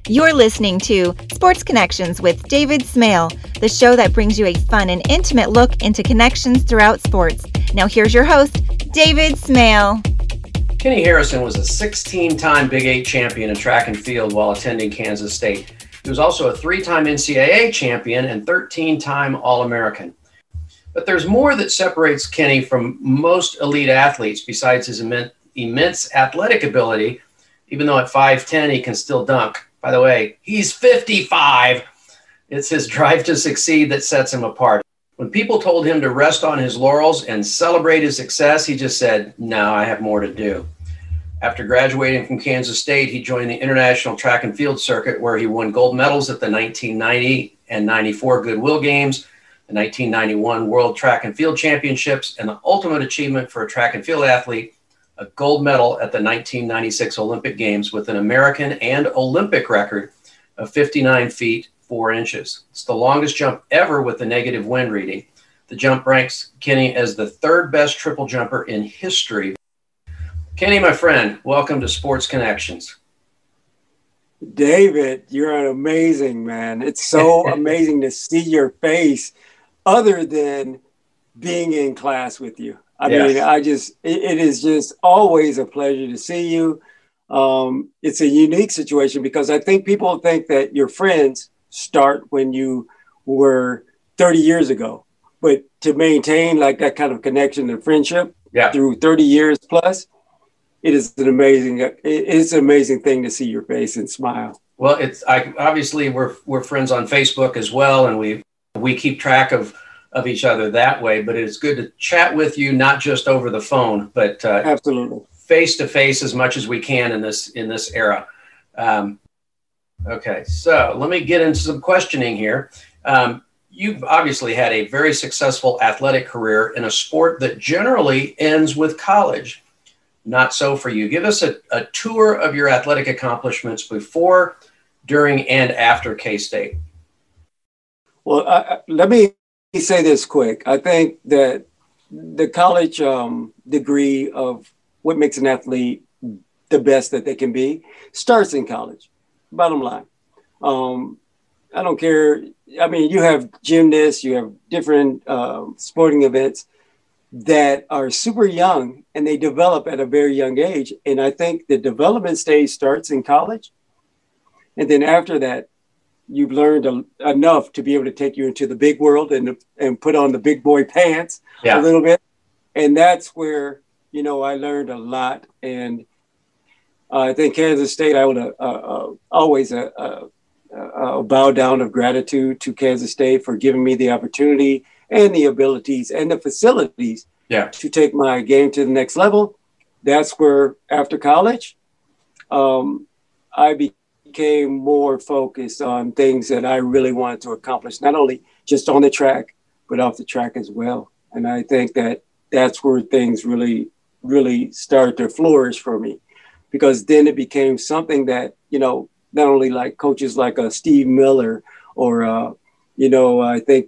You're listening to Sports Connections with David Smale, the show that brings you a fun and intimate look into connections throughout sports. Now here's your host, David Smale. Kenny Harrison was a 16-time Big 8 champion in track and field while attending Kansas State. He was also a 3-time NCAA champion and 13-time All-American. But there's more that separates Kenny from most elite athletes besides his immense athletic ability. Even though at 5'10", he can still dunk. By the way, he's 55. It's his drive to succeed that sets him apart. When people told him to rest on his laurels and celebrate his success, he just said, "No, I have more to do." After graduating from Kansas State, he joined the International Track and Field Circuit, where he won gold medals at the 1990 and 94 Goodwill Games, the 1991 World Track and Field Championships, and the ultimate achievement for a track and field athlete, a gold medal at the 1996 Olympic Games with an American and Olympic record of 59 feet, 4 inches. It's the longest jump ever with the negative wind reading. The jump ranks Kenny as the third best triple jumper in history. Kenny, my friend, welcome to Sports Connections. David, you're an amazing man. It's so amazing to see your face other than being in class with you. I mean, it is just always a pleasure to see you. It's a unique situation because I think people think that your friends start when you were 30 years ago, but to maintain like that kind of connection and friendship through 30 years plus, it's an amazing thing to see your face and smile. Well, obviously we're friends on Facebook as well, and we keep track of each other that way, but it's good to chat with you, not just over the phone, but absolutely face to face as much as we can in this era. Okay, so let me get into some questioning here. You've obviously had a very successful athletic career in a sport that generally ends with college. Not so for you. Give us a tour of your athletic accomplishments before, during, and after K-State. Well, let me say this quick. I think that the college degree of what makes an athlete the best that they can be starts in college. Bottom line. I don't care. I mean, you have gymnasts, you have different sporting events that are super young and they develop at a very young age. And I think the development stage starts in college. And then after that, you've learned enough to be able to take you into the big world and put on the big boy pants a little bit. And that's where, I learned a lot. And I think Kansas State, I would always bow down of gratitude to Kansas State for giving me the opportunity and the abilities and the facilities to take my game to the next level. That's where after college, I became more focused on things that I really wanted to accomplish, not only just on the track, but off the track as well. And I think that that's where things really, really started to flourish for me, because then it became something that, not only like coaches like Steve Miller or, I think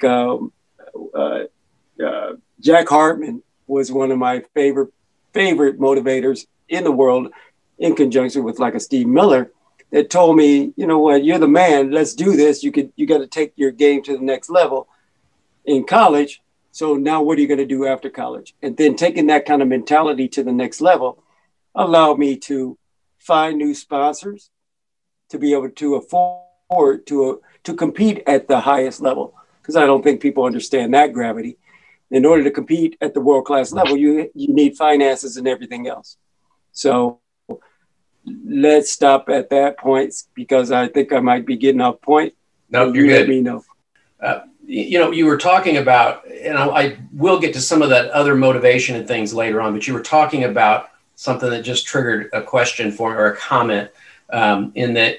Jack Hartman was one of my favorite motivators in the world, in conjunction with like a Steve Miller, that told me, you know what, you're the man, let's do this. You got to take your game to the next level in college. So now what are you going to do after college? And then taking that kind of mentality to the next level allowed me to find new sponsors, to be able to afford to compete at the highest level. Because I don't think people understand that gravity. In order to compete at the world-class level, you need finances and everything else. So let's stop at that point, because I think I might be getting off point. No, you're good. Let me know. You were talking about, and I will get to some of that other motivation and things later on, but you were talking about something that just triggered a question for me, or a comment, in that,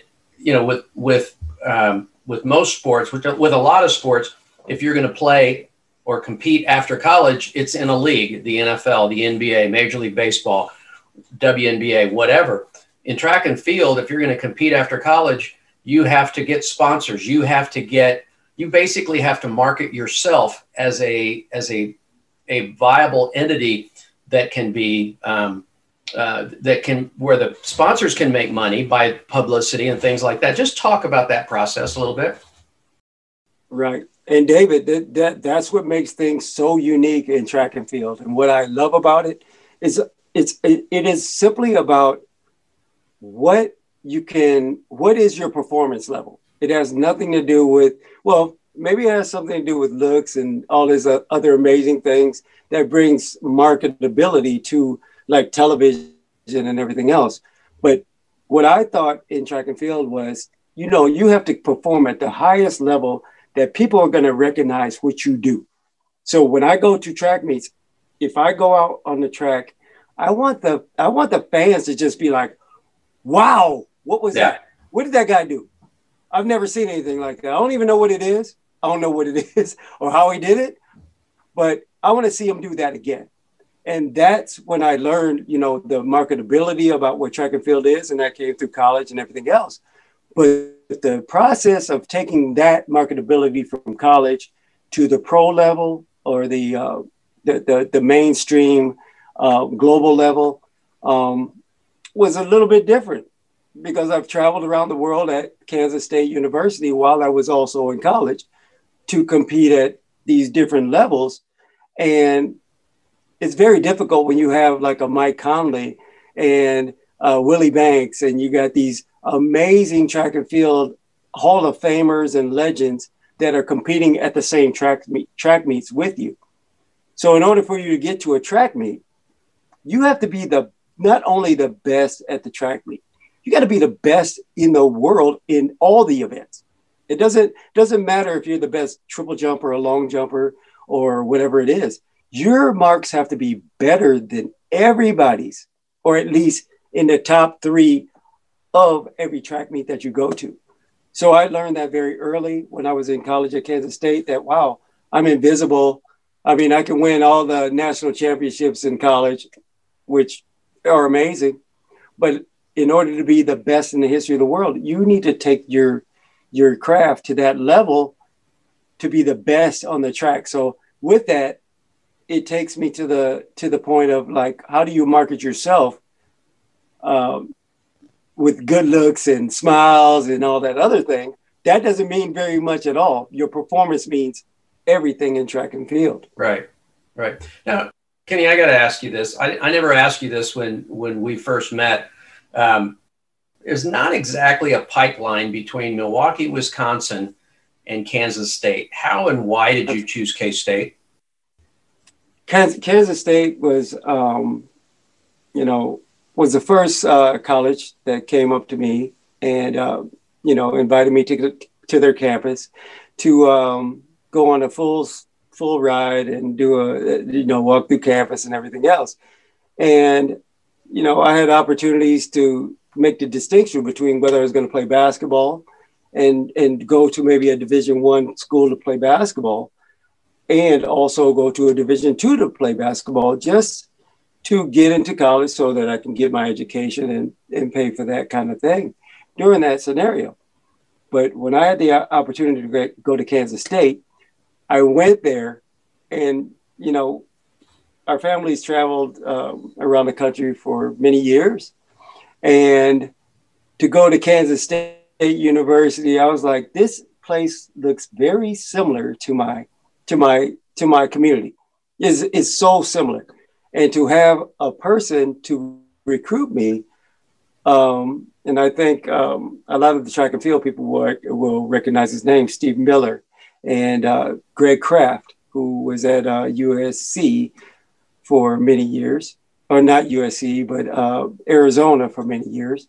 with most sports, with a lot of sports, if you're going to play or compete after college, it's in a league, the NFL, the NBA, Major League Baseball, WNBA, whatever. In track and field, if you're going to compete after college, you have to get sponsors. You basically have to market yourself as a viable entity that can be where the sponsors can make money by publicity and things like that. Just talk about that process a little bit. Right. And David, that's what makes things so unique in track and field. And what I love about it is it is simply about what is your performance level. It has nothing to do with, well, maybe it has something to do with looks and all these other amazing things that brings marketability to like television and everything else. But what I thought in track and field was, you have to perform at the highest level that people are going to recognize what you do. So when I go to track meets, if I go out on the track, I want the fans to just be like, wow, what was that? What did that guy do? I've never seen anything like that. I don't even know what it is. I don't know what it is or how he did it, but I want to see him do that again. And that's when I learned, the marketability about what track and field is, and that came through college and everything else. But the process of taking that marketability from college to the pro level or the mainstream global level was a little bit different, because I've traveled around the world at Kansas State University while I was also in college to compete at these different levels. And it's very difficult when you have like a Mike Conley and Willie Banks, and you got these amazing track and field Hall of Famers and legends that are competing at the same track meets with you. So in order for you to get to a track meet, you have to be not only the best at the track meet, you got to be the best in the world in all the events. It doesn't matter if you're the best triple jumper or long jumper or whatever it is. Your marks have to be better than everybody's, or at least in the top 3 of every track meet that you go to. So I learned that very early when I was in college at Kansas State, that, wow, I'm invisible. I mean, I can win all the national championships in college, which are amazing. But in order to be the best in the history of the world, you need to take your craft to that level to be the best on the track. So with that, it takes me to the point of like, how do you market yourself with good looks and smiles and all that other thing? That doesn't mean very much at all. Your performance means everything in track and field. Right. Now, Kenny, I got to ask you this. I never asked you this when we first met. There's not exactly a pipeline between Milwaukee, Wisconsin, and Kansas State. How and why did you choose K-State? Kansas State was, was the first college that came up to me and, invited me to their campus to go on a full ride and do walk through campus and everything else. And, I had opportunities to make the distinction between whether I was going to play basketball and go to maybe a Division I school to play basketball, and also go to a Division II to play basketball, just to get into college so that I can get my education and pay for that kind of thing during that scenario. But when I had the opportunity to go to Kansas State, I went there, and, our families traveled around the country for many years. And to go to Kansas State University, I was like, this place looks very similar to my community. Is so similar. And to have a person to recruit me, and I think a lot of the track and field people will recognize his name, Steve Miller, and Greg Kraft, who was at USC for many years, or not USC, but Arizona for many years.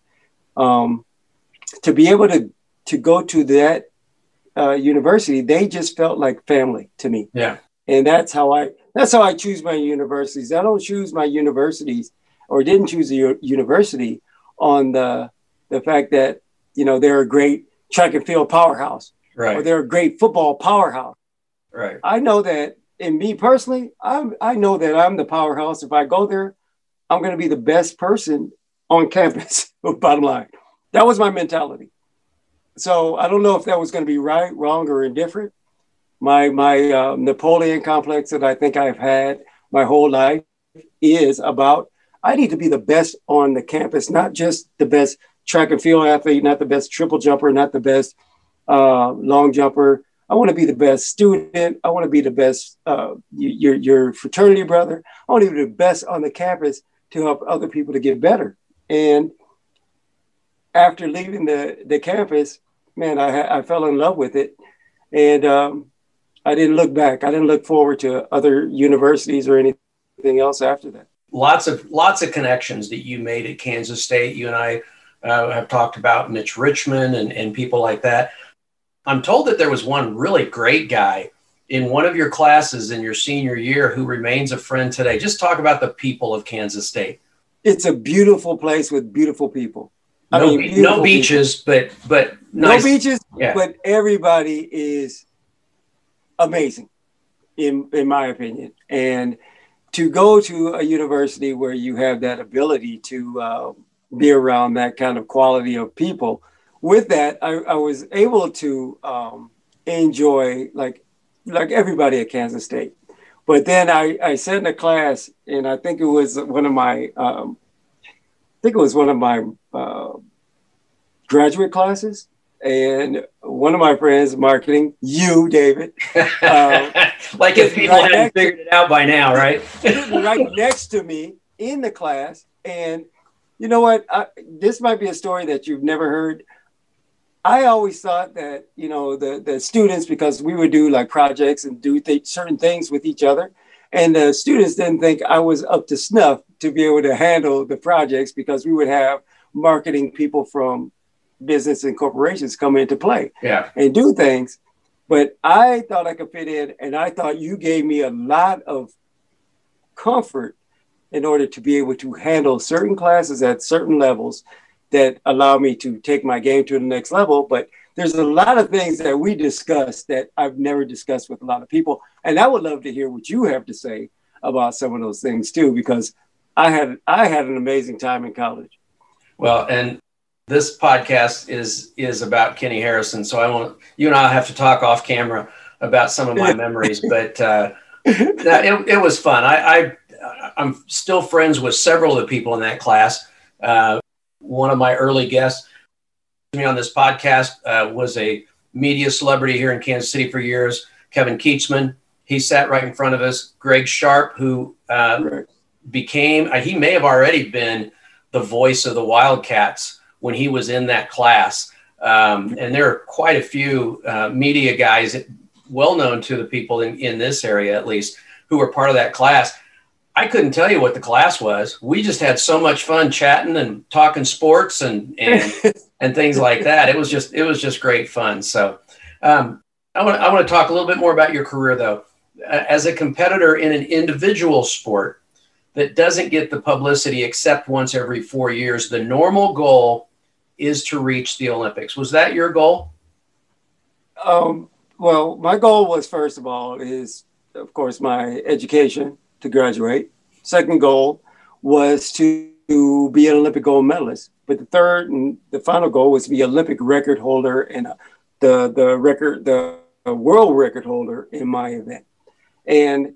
To be able to go to that university, they just felt like family to me. Yeah. And that's how I choose my universities. I don't choose my universities, or didn't choose a university on the fact that, they're a great track and field powerhouse, right, or they're a great football powerhouse. Right. I know that, in me personally, I know that I'm the powerhouse. If I go there, I'm going to be the best person on campus. Bottom line, that was my mentality. So I don't know if that was going to be right, wrong, or indifferent. My Napoleon complex that I think I've had my whole life is about I need to be the best on the campus, not just the best track and field athlete, not the best triple jumper, not the best long jumper. I want to be the best student. I want to be the best, your fraternity brother. I want to be the best on the campus to help other people to get better. And after leaving the campus, man, I fell in love with it. And I didn't look back. I didn't look forward to other universities or anything else after that. Lots of connections that you made at Kansas State. You and I have talked about Mitch Richmond and people like that. I'm told that there was one really great guy in one of your classes in your senior year who remains a friend today. Just talk about the people of Kansas State. It's a beautiful place with beautiful people. No beaches, but nice. No beaches, yeah. But everybody is amazing, in my opinion. And to go to a university where you have that ability to be around that kind of quality of people, with that, I was able to enjoy like everybody at Kansas State. But then I sat in a class, and I think it was one of my graduate classes. And one of my friends, marketing, you, David. Like if people hadn't figured it out by now, right? Right next to me in the class. And you know what? This might be a story that you've never heard. I always thought that, the students, because we would do like projects and do certain things with each other. And the students didn't think I was up to snuff to be able to handle the projects, because we would have marketing people from business and corporations come into play and do things. But I thought I could fit in, and I thought you gave me a lot of comfort in order to be able to handle certain classes at certain levels that allow me to take my game to the next level. But there's a lot of things that we discussed that I've never discussed with a lot of people. And I would love to hear what you have to say about some of those things too, because I had an amazing time in college. Well, and this podcast is about Kenny Harrison, so you and I have to talk off camera about some of my memories, but it was fun. I'm still friends with several of the people in that class. One of my early guests on this podcast was a media celebrity here in Kansas City for years, Kevin Keatsman. He sat right in front of us. Greg Sharp, who he may have already been the voice of the Wildcats when he was in that class. And there are quite a few media guys, well known to the people in this area at least, who were part of that class. I couldn't tell you what the class was. We just had so much fun chatting and talking sports and things like that. It was just great fun. So I want to talk a little bit more about your career though. As a competitor in an individual sport that doesn't get the publicity except once every 4 years, the normal goal is to reach the Olympics. Was that your goal? Well, my goal was, first of all, is of course my education to graduate. Second goal was to be an Olympic gold medalist. But the third and the final goal was to be Olympic record holder and the world record holder in my event. And,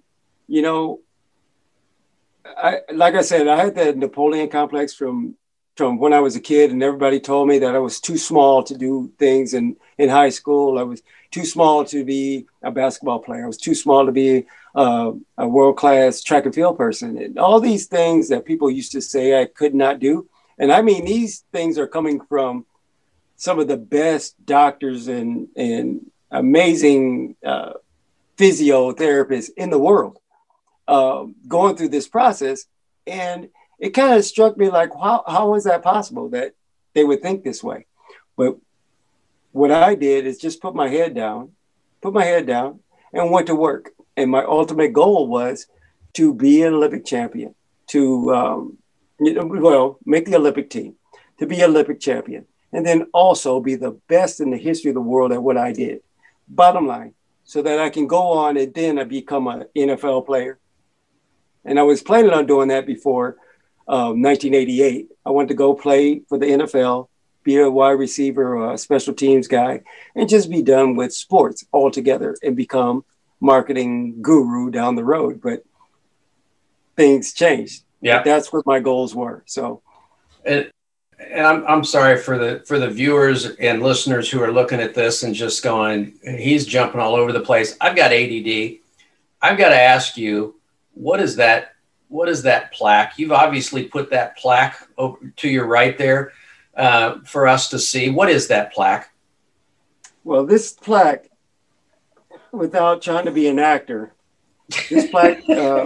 like I said, I had that Napoleon complex from when I was a kid, and everybody told me that I was too small to do things in high school. I was too small to be a basketball player. I was too small to be a world-class track and field person. And all these things that people used to say I could not do. And I mean, these things are coming from some of the best doctors and amazing physiotherapists in the world going through this process. And it kind of struck me like, how is that possible that they would think this way? But what I did is just put my head down and went to work. And my ultimate goal was to be an Olympic champion, to, make the Olympic team, to be an Olympic champion, and then also be the best in the history of the world at what I did. Bottom line, so that I can go on and then I become an NFL player. And I was planning on doing that before 1988. I wanted to go play for the NFL, be a wide receiver or a special teams guy, and just be done with sports altogether and become marketing guru down the road. But things changed. Yeah. But that's what my goals were. So, and I'm sorry for the viewers and listeners who are looking at this and just going, he's jumping all over the place. I've got ADD. I've got to ask you, what is that plaque? You've obviously put that plaque over to your right there for us to see. What is that plaque? Well, this plaque, without trying to be an actor, this plaque,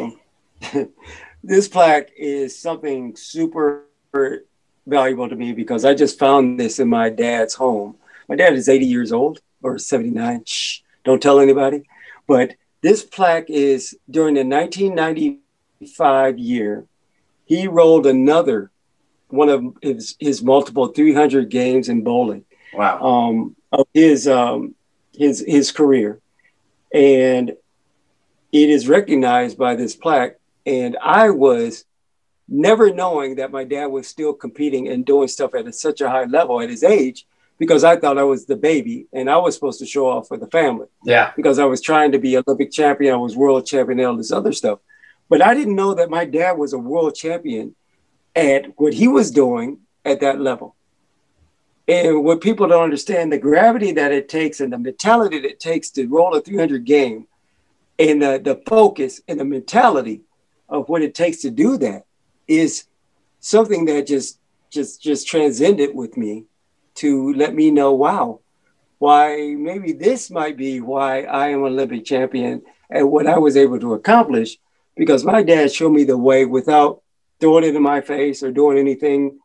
this plaque is something super valuable to me because I just found this in my dad's home. My dad is 80 years old or 79. Shh, don't tell anybody. But this plaque is during the 1995 year, he rolled another one of his multiple 300 games in bowling. Wow. Of his career. And it is recognized by this plaque. And I was never knowing that my dad was still competing and doing stuff at such a high level at his age, because I thought I was the baby and I was supposed to show off for the family. Yeah. Because I was trying to be Olympic champion. I was world champion and all this other stuff. But I didn't know that my dad was a world champion at what he was doing at that level. And what people don't understand, the gravity that it takes and the mentality that it takes to roll a 300 game, and the focus and the mentality of what it takes to do that is something that just transcended with me to let me know, wow, why maybe this might be why I am Olympic champion and what I was able to accomplish, because my dad showed me the way without throwing it in my face or doing anything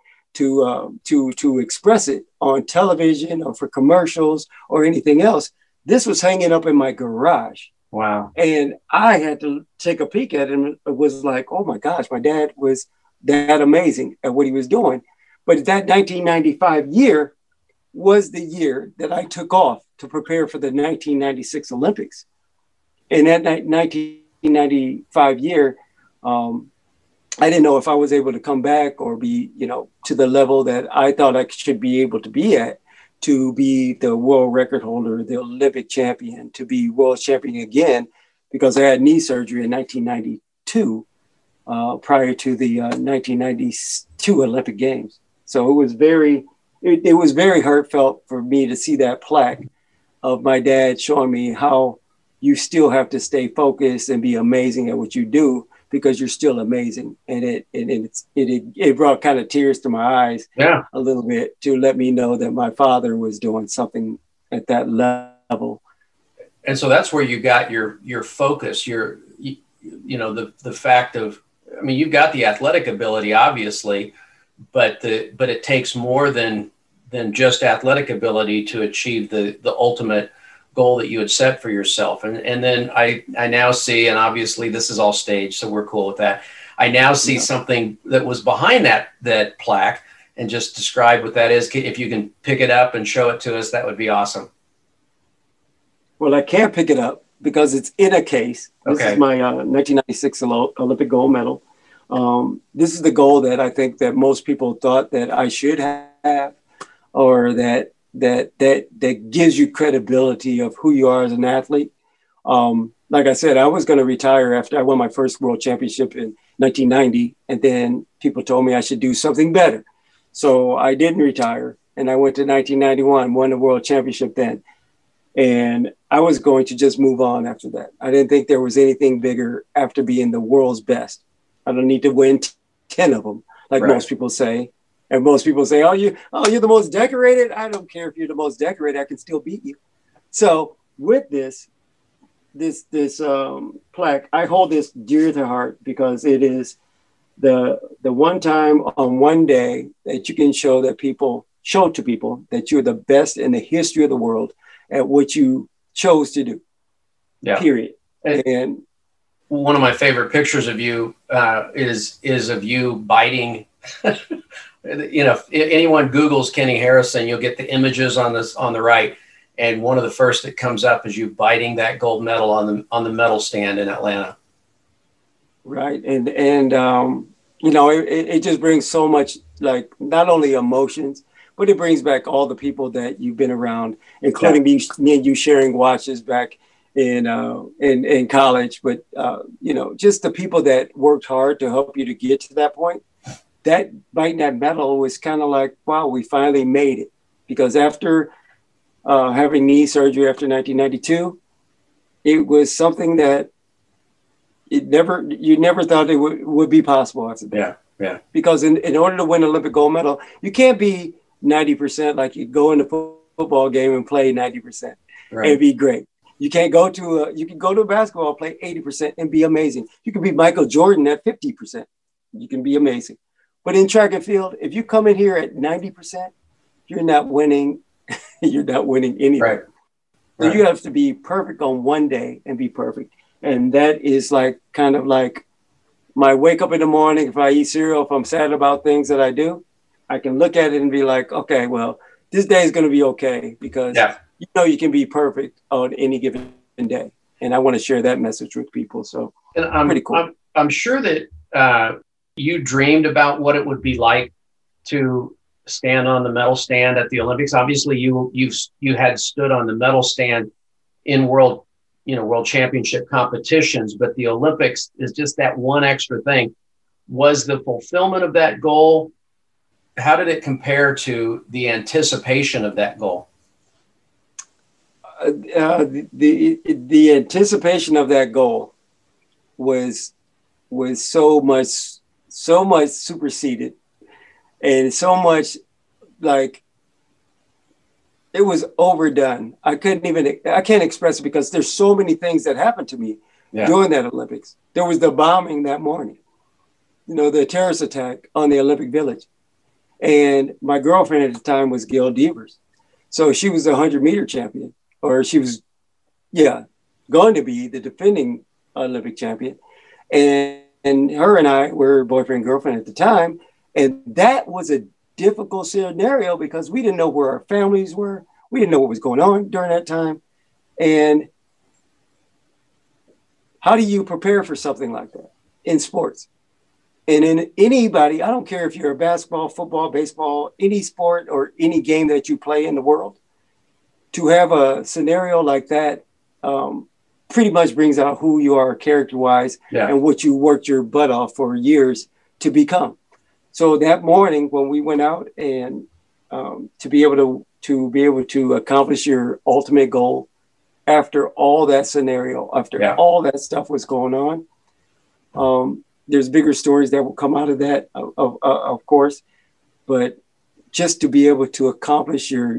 to express it on television or for commercials or anything else. This was hanging up in my garage. Wow. And I had to take a peek at it and it was like, oh my gosh, my dad was that amazing at what he was doing. But that 1995 year was the year that I took off to prepare for the 1996 Olympics. And that 1995 year, I didn't know if I was able to come back or be, to the level that I thought I should be able to be at, to be the world record holder, the Olympic champion, to be world champion again, because I had knee surgery in 1992, prior to the 1992 Olympic Games. So it was very heartfelt for me to see that plaque of my dad showing me how you still have to stay focused and be amazing at what you do, because you're still amazing. And it brought kind of tears to my eyes a little bit to let me know that my father was doing something at that level. And so that's where you got your focus, the fact of, I mean, you've got the athletic ability, obviously, but it takes more than just athletic ability to achieve the ultimate goal that you had set for yourself. And then I now see, and obviously this is all staged, so we're cool with that. I now see something that was behind that plaque, and just describe what that is. If you can pick it up and show it to us, that would be awesome. Well, I can't pick it up because it's in a case. This is my 1996 Olympic gold medal. This is the goal that I think that most people thought that I should have, or that gives you credibility of who you are as an athlete. Like I said, I was going to retire after I won my first world championship in 1990. And then people told me I should do something better. So I didn't retire. And I went to 1991, won the world championship then. And I was going to just move on after that. I didn't think there was anything bigger after being the world's best. I don't need to win 10 of them, like most people say. And most people say, you're the most decorated. I don't care if you're the most decorated. I can still beat you. So with this plaque, I hold this dear to heart because it is the one time on one day that you can show to people that you're the best in the history of the world at what you chose to do. Yeah. Period. And one of my favorite pictures of you is of you biting. If anyone Googles Kenny Harrison, you'll get the images on the right, and one of the first that comes up is you biting that gold medal on the medal stand in Atlanta. Right, and it just brings so much, like, not only emotions, but it brings back all the people that you've been around, including me and you sharing watches back in college, but you know, just the people that worked hard to help you to get to that point. That biting that medal was kind of like, wow, we finally made it. Because after having knee surgery after 1992, it was something that you never thought it would be possible after that. Yeah, yeah. Because in order to win an Olympic gold medal, you can't be 90% like you go in a football game and play 90% and be great. You can't go to you can go to a basketball, play 80% and be amazing. You can be Michael Jordan at 50%. You can be amazing. But in track and field, if you come in here at 90%, you're not winning. You're not winning anything. Right. So you have to be perfect on one day and be perfect. And that is like kind of like my wake up in the morning. If I eat cereal, if I'm sad about things that I do, I can look at it and be like, okay, well, this day is going to be okay because you know you can be perfect on any given day. And I want to share that message with people. So pretty cool. I'm sure that you dreamed about what it would be like to stand on the medal stand at the Olympics. Obviously, you had stood on the medal stand in world championship competitions, but the Olympics is just that one extra thing. Was the fulfillment of that goal, how did it compare to the anticipation of that goal? The anticipation of that goal was so much superseded, and so much like it was overdone. I can't express it because there's so many things that happened to me during that Olympics. There was the bombing that morning, you know, the terrorist attack on the Olympic Village. And my girlfriend at the time was Gail Devers. So she was the 100-meter champion, or she was, going to be the defending Olympic champion. And her and I were boyfriend and girlfriend at the time. And that was a difficult scenario because we didn't know where our families were. We didn't know what was going on during that time. And how do you prepare for something like that in sports? And in anybody, I don't care if you're a basketball, football, baseball, any sport or any game that you play in the world, to have a scenario like that pretty much brings out who you are character-wise and what you worked your butt off for years to become. So that morning when we went out and to be able to accomplish your ultimate goal after all that scenario, after all that stuff was going on, there's bigger stories that will come out of that, of course, but just to be able to accomplish your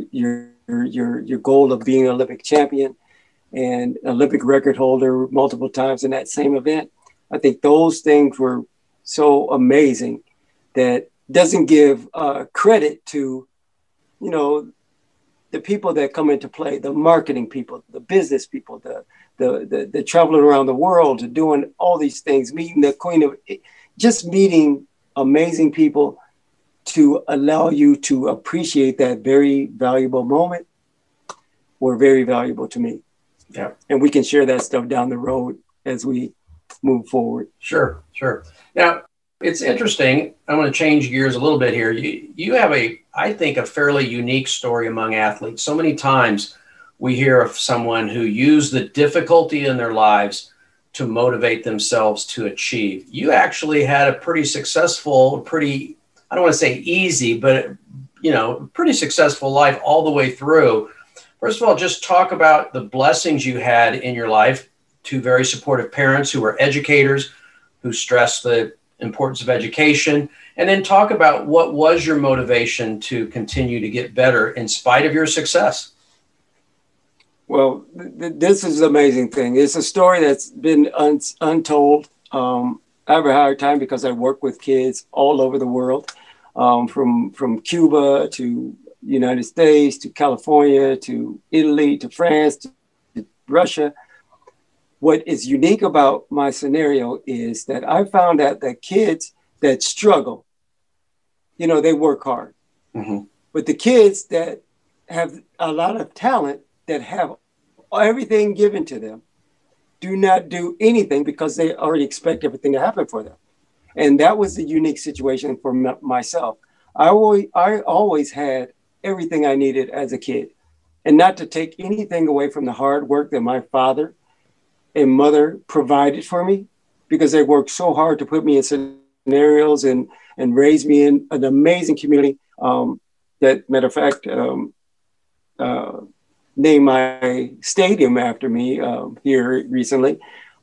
goal of being an Olympic champion and Olympic record holder multiple times in that same event, I think those things were so amazing that doesn't give credit to, you know, the people that come into play, the marketing people, the business people, the traveling around the world, to doing all these things, meeting the queen of, just meeting amazing people to allow you to appreciate that very valuable moment were very valuable to me. Yeah. And we can share that stuff down the road as we move forward. Sure. Now, it's interesting. I want to change gears a little bit here. You have I think, a fairly unique story among athletes. So many times we hear of someone who used the difficulty in their lives to motivate themselves to achieve. You actually had a pretty successful, I don't want to say easy, but, pretty successful life all the way through. First of all, just talk about the blessings you had in your life, two very supportive parents who were educators, who stressed the importance of education, and then talk about what was your motivation to continue to get better in spite of your success. Well, this is an amazing thing. It's a story that's been untold. I have a hard time because I work with kids all over the world, from Cuba to United States to California to Italy to France to Russia. What is unique about my scenario is that I found out that kids that struggle, they work hard. Mm-hmm. But the kids that have a lot of talent, that have everything given to them, do not do anything because they already expect everything to happen for them. And that was the unique situation for myself. I always had everything I needed as a kid. And not to take anything away from the hard work that my father and mother provided for me because they worked so hard to put me in scenarios and raise me in an amazing community. That matter of fact, named my stadium after me here recently,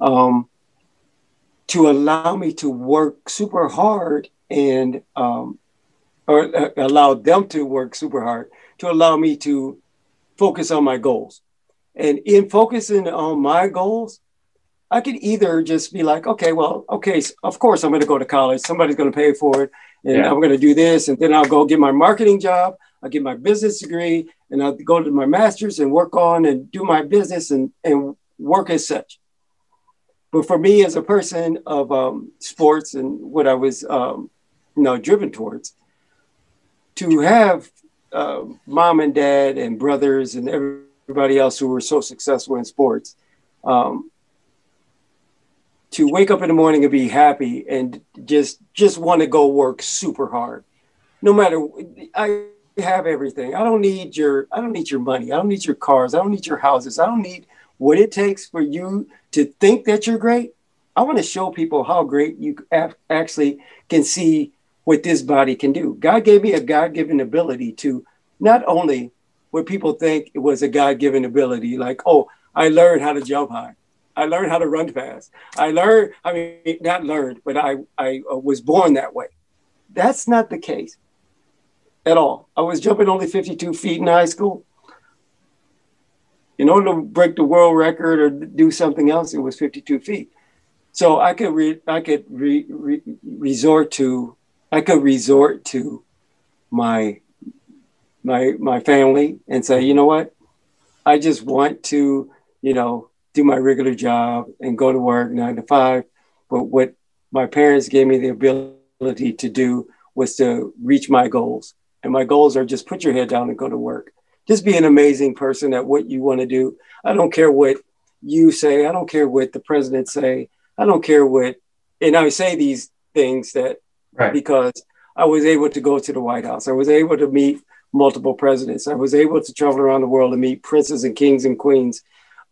to allow me to work super hard and or allow them to work super hard to allow me to focus on my goals. And in focusing on my goals, I could either just be like, okay, well, okay, of course I'm going to go to college. Somebody's going to pay for it. And I'm going to do this. And then I'll go get my marketing job. I'll get my business degree and I'll go to my master's and work on and do my business and work as such. But for me as a person of sports and what I was, driven towards, to have mom and dad and brothers and everybody else who were so successful in sports, to wake up in the morning and be happy and just want to go work super hard. No matter, I have everything. I don't need your money. I don't need your cars. I don't need your houses. I don't need what it takes for you to think that you're great. I want to show people how great you actually can see what this body can do. God gave me a God-given ability to not only what people think it was a God-given ability, like, oh, I learned how to jump high. I learned how to run fast. Not learned, but I was born that way. That's not the case at all. I was jumping only 52 feet in high school. In order to break the world record or do something else, it was 52 feet. So I could resort to my family and say, you know what, I just want to, do my regular job and go to work 9 to 5. But what my parents gave me the ability to do was to reach my goals. And my goals are just put your head down and go to work. Just be an amazing person at what you want to do. I don't care what you say. I don't care what the president say. I don't care and I say these things because I was able to go to the White House. I was able to meet multiple presidents. I was able to travel around the world and meet princes and kings and queens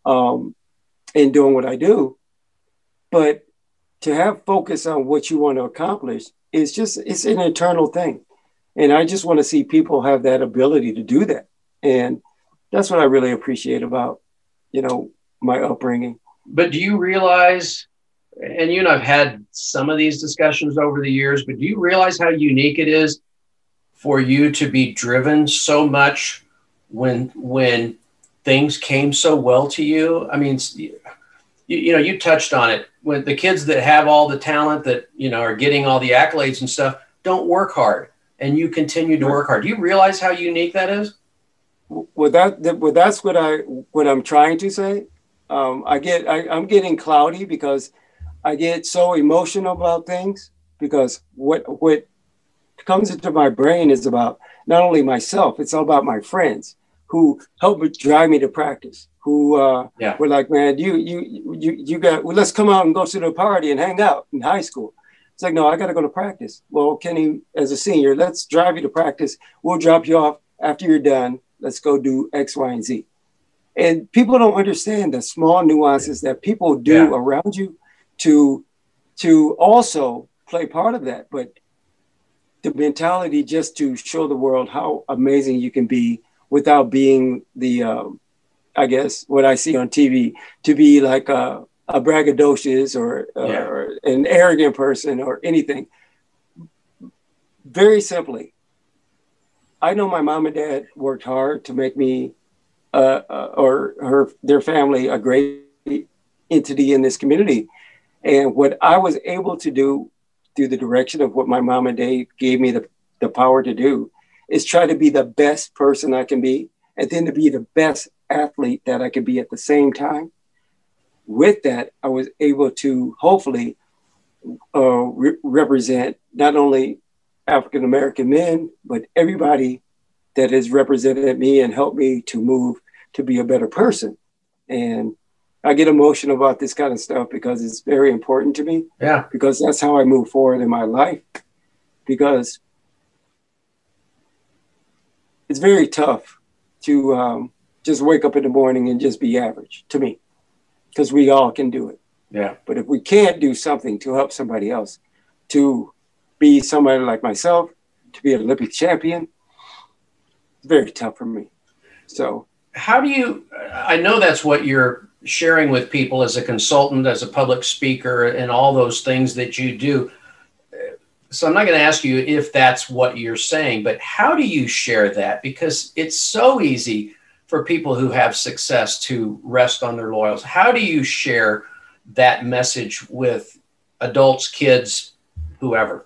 in doing what I do. But to have focus on what you want to accomplish it's an internal thing. And I just want to see people have that ability to do that. And that's what I really appreciate about, my upbringing. But do you realize, and you and I've had some of these discussions over the years, but do you realize how unique it is for you to be driven so much when things came so well to you? I mean, you touched on it. When the kids that have all the talent that, are getting all the accolades and stuff, don't work hard, and you continue to work hard. Do you realize how unique that is? Well, that's what I'm trying to say. I'm getting cloudy because I get so emotional about things, because what comes into my brain is about not only myself, it's all about my friends who help me drive me to practice, who were like, man, you got, well, let's come out and go to the party and hang out in high school. It's like, no, I got to go to practice. Well, Kenny, as a senior, let's drive you to practice. We'll drop you off after you're done. Let's go do X, Y, and Z. And people don't understand the small nuances that people do around you to also play part of that. But the mentality just to show the world how amazing you can be without being the, I guess, what I see on TV, to be like a braggadocious or an arrogant person or anything. Very simply, I know my mom and dad worked hard to make me their family a great entity in this community. And what I was able to do through the direction of what my mom and dad gave me the power to do is try to be the best person I can be, and then to be the best athlete that I could be at the same time. With that, I was able to hopefully represent not only African-American men, but everybody that has represented me and helped me to move to be a better person. And I get emotional about this kind of stuff because it's very important to me. Yeah. Because that's how I move forward in my life. Because it's very tough to just wake up in the morning and just be average, to me. because we all can do it. Yeah. But if we can't do something to help somebody else, to be somebody like myself, to be an Olympic champion, it's very tough for me. So how do you, I know that's what you're sharing with people as a consultant, as a public speaker, and all those things that you do. So I'm not going to ask you if that's what you're saying, but how do you share that? Because it's so easy for people who have success to rest on their laurels. How do you share that message with adults, kids, whoever?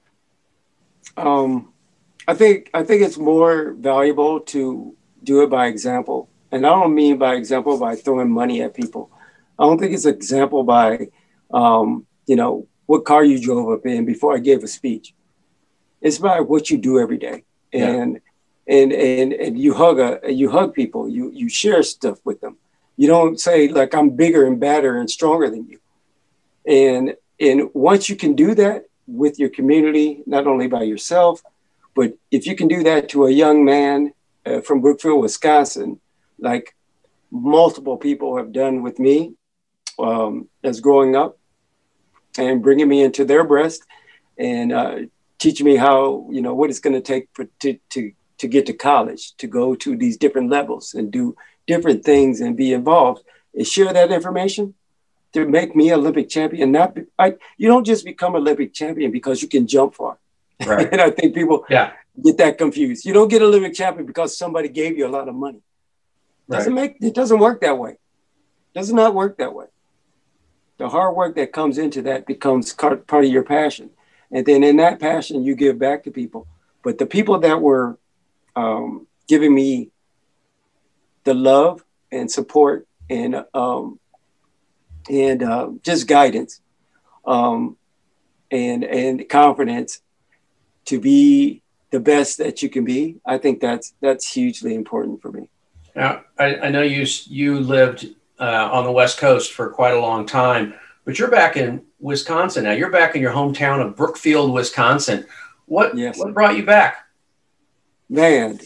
I think it's more valuable to do it by example. And I don't mean by example by throwing money at people. I don't think it's example by, what car you drove up in before I gave a speech. It's by what you do every day. And you hug people, you share stuff with them. You don't say like, I'm bigger and badder and stronger than you. And once you can do that with your community, not only by yourself, but if you can do that to a young man from Brookfield, Wisconsin, like multiple people have done with me as growing up, and bringing me into their breast and teaching me how, what it's going to take to get to college, to go to these different levels and do different things and be involved and share that information to make me an Olympic champion. You don't just become Olympic champion because you can jump far. Right. And I think people get that confused. You don't get Olympic champion because somebody gave you a lot of money. It doesn't work that way. It does not work that way. The hard work that comes into that becomes part of your passion. And then in that passion, you give back to people. But the people that were giving me the love and support and just guidance and confidence to be the best that you can be, I think that's hugely important for me. Now, I know you lived on the West Coast for quite a long time, but you're back in Wisconsin now. You're back in your hometown of Brookfield, Wisconsin. What brought you back? Man,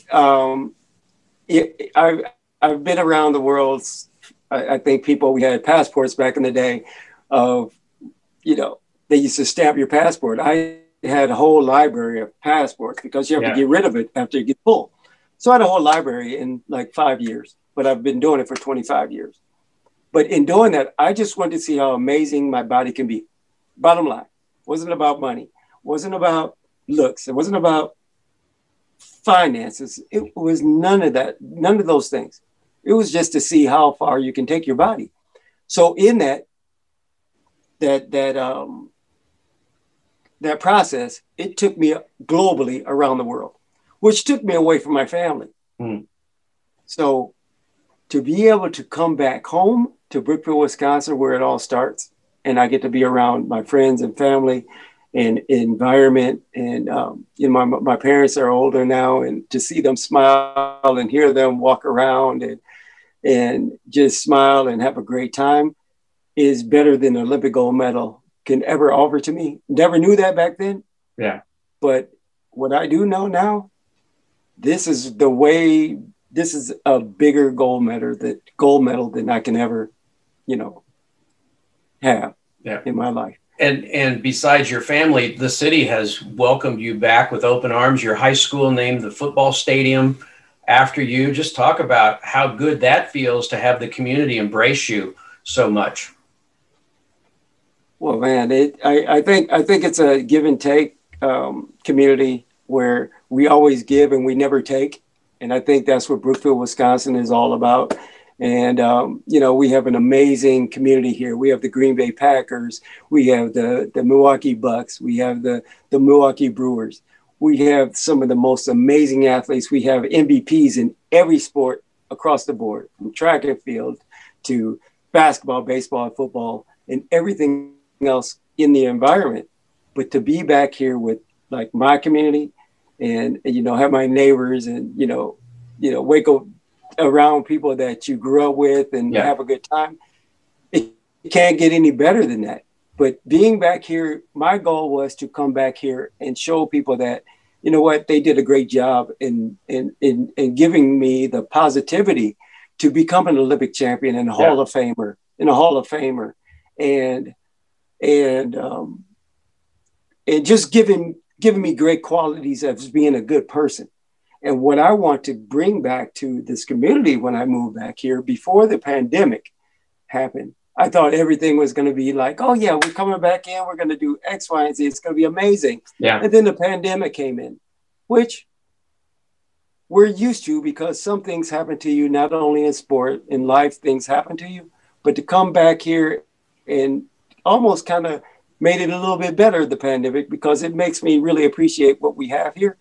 I've been around the world. I think we had passports back in the day of, they used to stamp your passport. I had a whole library of passports because you have to get rid of it after you get full. So I had a whole library in like 5 years, but I've been doing it for 25 years. But in doing that, I just wanted to see how amazing my body can be. Bottom line, wasn't about money, wasn't about looks, it wasn't about finances. It was none of that, none of those things. It was just to see how far you can take your body. So in that process, it took me globally around the world, which took me away from my family. So to be able to come back home to Brookfield, Wisconsin, where it all starts, and I get to be around my friends and family and environment, and my parents are older now, and to see them smile and hear them walk around and just smile and have a great time is better than an Olympic gold medal can ever offer to me. Never knew that back then. Yeah. But what I do know now, this is a bigger gold medal than I can ever, have in my life. And besides your family, the city has welcomed you back with open arms. Your high school named the football stadium after you. Just talk about how good that feels to have the community embrace you so much. Well, man, I think it's a give and take community where we always give and we never take. And I think that's what Brookfield, Wisconsin is all about. And, we have an amazing community here. We have the Green Bay Packers. We have the Milwaukee Bucks. We have the Milwaukee Brewers. We have some of the most amazing athletes. We have MVPs in every sport across the board, from track and field to basketball, baseball, football, and everything else in the environment. But to be back here with like my community and, have my neighbors and, wake up around people that you grew up with and have a good time. It can't get any better than that. But being back here, my goal was to come back here and show people that, they did a great job in giving me the positivity to become an Olympic champion and a Hall of Famer and a Hall of Famer, and just giving me great qualities as being a good person. And what I want to bring back to this community when I moved back here before the pandemic happened, I thought everything was going to be like, oh yeah, we're coming back in, we're going to do X, Y, and Z. It's going to be amazing. Yeah. And then the pandemic came in, which we're used to, because some things happen to you, not only in sport, in life, things happen to you, but to come back here and almost kind of made it a little bit better, the pandemic, because it makes me really appreciate what we have here.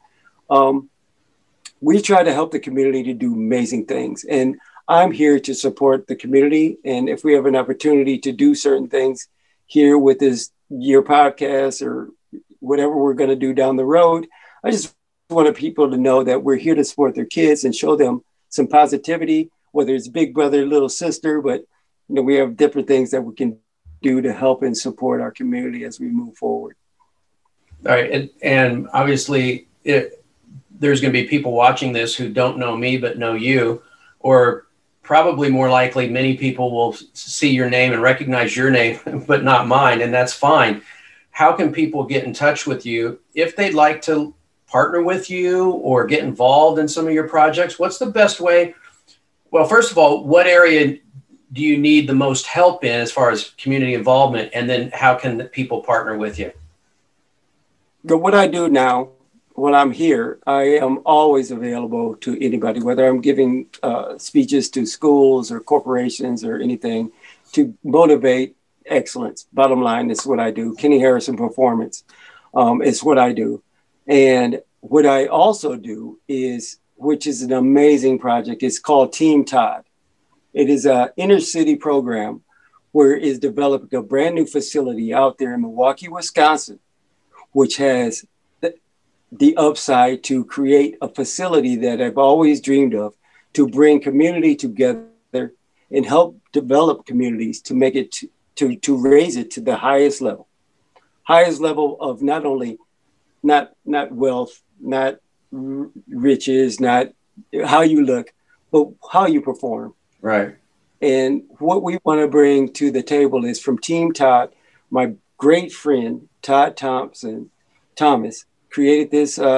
We try to help the community to do amazing things. And I'm here to support the community. And if we have an opportunity to do certain things here with your podcast or whatever we're going to do down the road, I just wanted people to know that we're here to support their kids and show them some positivity, whether it's big brother, little sister, but we have different things that we can do to help and support our community as we move forward. All right. And obviously there's going to be people watching this who don't know me, but know you, or probably more likely many people will see your name and recognize your name, but not mine. And that's fine. How can people get in touch with you if they'd like to partner with you or get involved in some of your projects? What's the best way? Well, first of all, what area do you need the most help in as far as community involvement? And then how can people partner with you? But what I do now, when I'm here, I am always available to anybody, whether I'm giving speeches to schools or corporations or anything, to motivate excellence. Bottom line, is what I do. Kenny Harrison Performance is what I do. And what I also do is, which is an amazing project, it's called Team Todd. It is an inner city program where it is developing a brand new facility out there in Milwaukee, Wisconsin, which has the upside to create a facility that I've always dreamed of, to bring community together and help develop communities to make it to raise it to the highest level of not only not wealth, not riches, not how you look, but how you perform. Right. And what we want to bring to the table is, from Team Todd, my great friend Todd Thomas created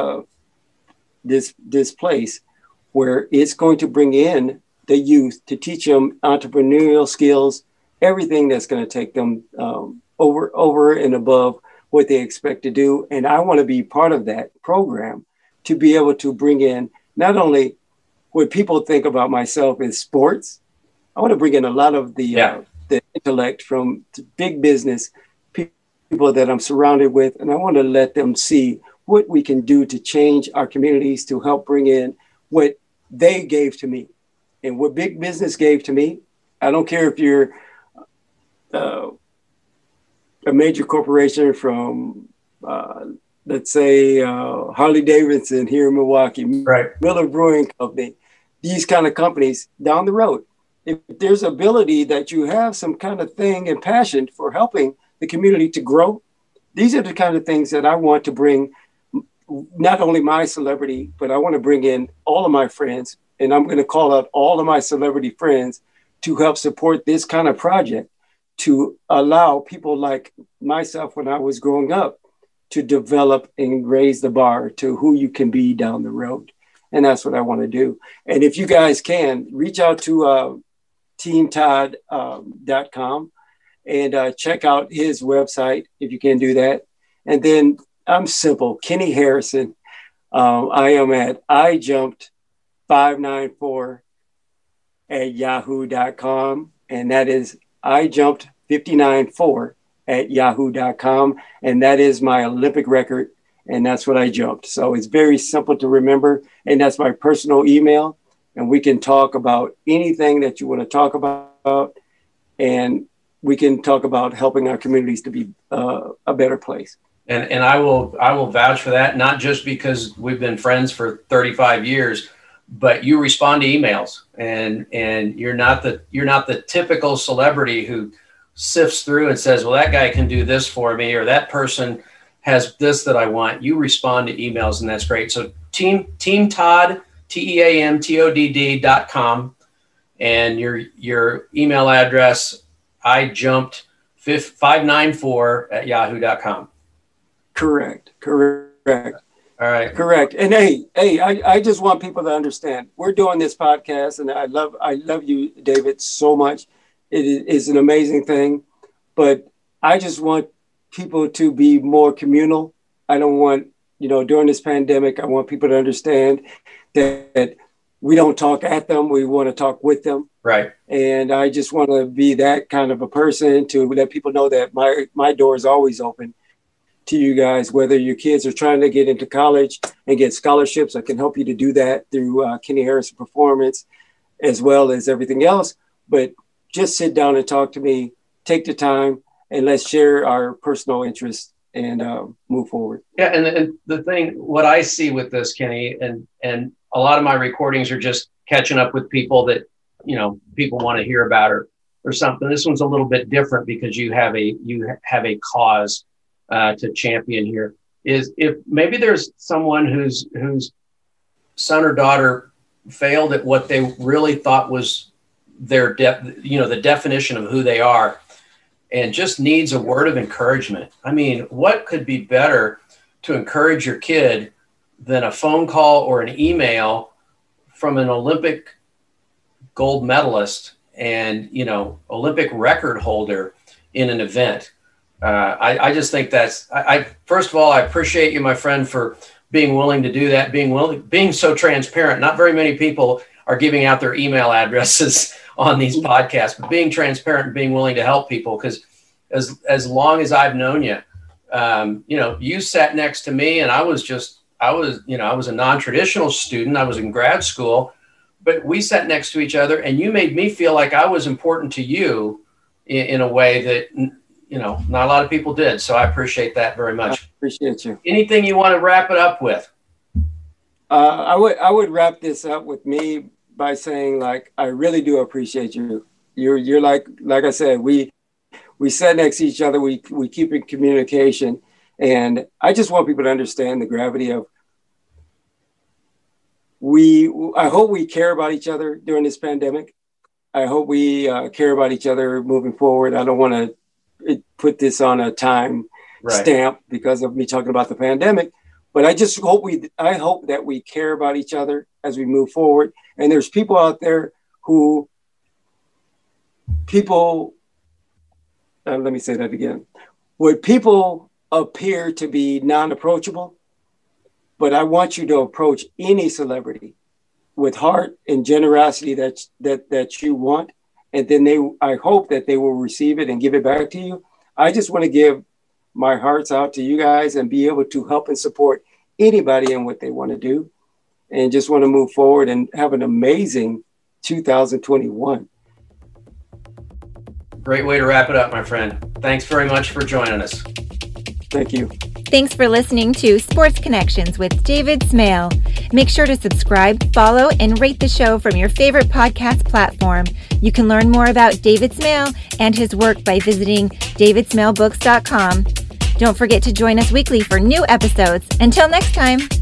this place where it's going to bring in the youth to teach them entrepreneurial skills, everything that's going to take them over and above what they expect to do. And I want to be part of that program to be able to bring in not only what people think about myself as sports, I want to bring in a lot of the intellect from big business people that I'm surrounded with. And I want to let them see what we can do to change our communities, to help bring in what they gave to me and what big business gave to me. I don't care if you're a major corporation from, let's say, Harley Davidson here in Milwaukee, right, Miller Brewing Company, these kind of companies down the road. If there's ability that you have some kind of thing and passion for helping the community to grow, these are the kind of things that I want to bring, not only my celebrity, but I want to bring in all of my friends, and I'm going to call out all of my celebrity friends to help support this kind of project, to allow people like myself when I was growing up to develop and raise the bar to who you can be down the road. And that's what I want to do. And if you guys can, reach out to teamtodd.com and check out his website if you can do that. And then I'm simple, Kenny Harrison. I am at ijumped594@yahoo.com. And that is ijumped594@yahoo.com. And that is my Olympic record. And that's what I jumped. So it's very simple to remember. And that's my personal email. And we can talk about anything that you want to talk about. And we can talk about helping our communities to be a better place. And I will vouch for that, not just because we've been friends for 35 years, but you respond to emails, and you're not the typical celebrity who sifts through and says, well, that guy can do this for me, or that person has this that I want. You respond to emails, and that's great. So Team Todd, TEAMTODD.com, and your email address, ijumped594@yahoo.com. Correct. All right. Correct. And hey, I just want people to understand we're doing this podcast, and I love you, David, so much. It is an amazing thing, but I just want people to be more communal. I don't want, during this pandemic, I want people to understand that we don't talk at them. We want to talk with them. Right. And I just want to be that kind of a person to let people know that my door is always open to you guys, whether your kids are trying to get into college and get scholarships. I can help you to do that through Kenny Harrison Performance, as well as everything else. But just sit down and talk to me, take the time, and let's share our personal interests and move forward. Yeah, and the thing, what I see with this, Kenny, and a lot of my recordings are just catching up with people that, people want to hear about or something. This one's a little bit different because you have a cause to champion here. Is if maybe there's someone whose son or daughter failed at what they really thought was their the definition of who they are, and just needs a word of encouragement. I mean, what could be better to encourage your kid than a phone call or an email from an Olympic gold medalist and, Olympic record holder in an event? I just think first of all, I appreciate you, my friend, for being willing to do that, being so transparent. Not very many people are giving out their email addresses on these podcasts, but being transparent and being willing to help people. Because as long as I've known you, you sat next to me, and I was a non-traditional student. I was in grad school, but we sat next to each other, and you made me feel like I was important to you in a way that, not a lot of people did. So I appreciate that very much. I appreciate you. Anything you want to wrap it up with? I would wrap this up with me by saying, like, I really do appreciate you. You're like I said, we sat next to each other. We keep in communication, and I just want people to understand the gravity of. I hope we care about each other during this pandemic. I hope we care about each other moving forward. I don't want to put this on a time stamp because of me talking about the pandemic, but I just hope I hope that we care about each other as we move forward. And there's people out there let me say that again. Where people appear to be non-approachable, but I want you to approach any celebrity with heart and generosity that you want. And then I hope that they will receive it and give it back to you. I just want to give my hearts out to you guys and be able to help and support anybody in what they want to do, and just want to move forward and have an amazing 2021. Great way to wrap it up, my friend. Thanks very much for joining us. Thank you. Thanks for listening to Sports Connections with David Smale. Make sure to subscribe, follow, and rate the show from your favorite podcast platform. You can learn more about David Smale and his work by visiting davidsmalebooks.com. Don't forget to join us weekly for new episodes. Until next time.